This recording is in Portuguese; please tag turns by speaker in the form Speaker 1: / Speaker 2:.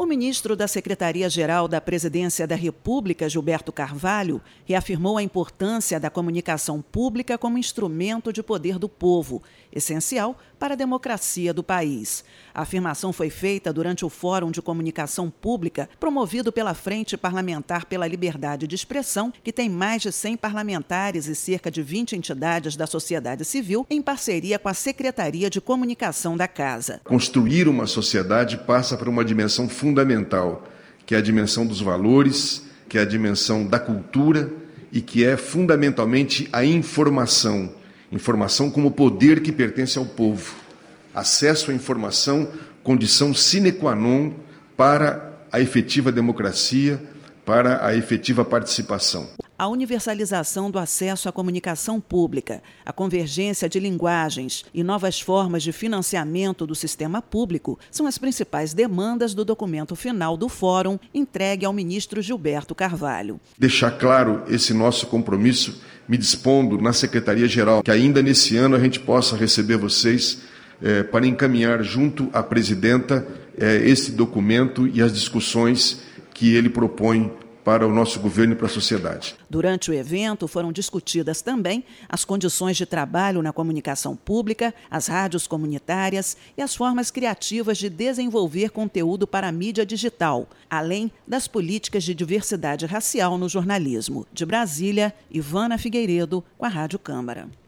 Speaker 1: ministro da Secretaria-Geral da Presidência da República, Gilberto Carvalho, reafirmou a importância da comunicação pública como instrumento de poder do povo, essencial para a democracia do país. A afirmação foi feita durante o Fórum de Comunicação Pública, promovido pela Frente Parlamentar pela Liberdade de Expressão, que tem mais de 100 parlamentares e cerca de 20 entidades da sociedade civil, em parceria com a Secretaria de Comunicação da Casa.
Speaker 2: Construir uma sociedade passa por uma dimensão fundamental, que é a dimensão dos valores, que é a dimensão da cultura e que é fundamentalmente a informação. Informação como poder que pertence ao povo. Acesso à informação, condição sine qua non para a efetiva democracia, para a efetiva participação.
Speaker 1: A universalização do acesso à comunicação pública, a convergência de linguagens e novas formas de financiamento do sistema público são as principais demandas do documento final do Fórum, entregue ao ministro Gilberto Carvalho.
Speaker 2: Deixar claro esse nosso compromisso, me dispondo na Secretaria-Geral, que ainda nesse ano a gente possa receber vocês para encaminhar junto à presidenta esse documento e as discussões que ele propõe para o nosso governo e para a sociedade.
Speaker 1: Durante o evento foram discutidas também as condições de trabalho na comunicação pública, as rádios comunitárias e as formas criativas de desenvolver conteúdo para a mídia digital, além das políticas de diversidade racial no jornalismo. De Brasília, Ivana Figueiredo, com a Rádio Câmara.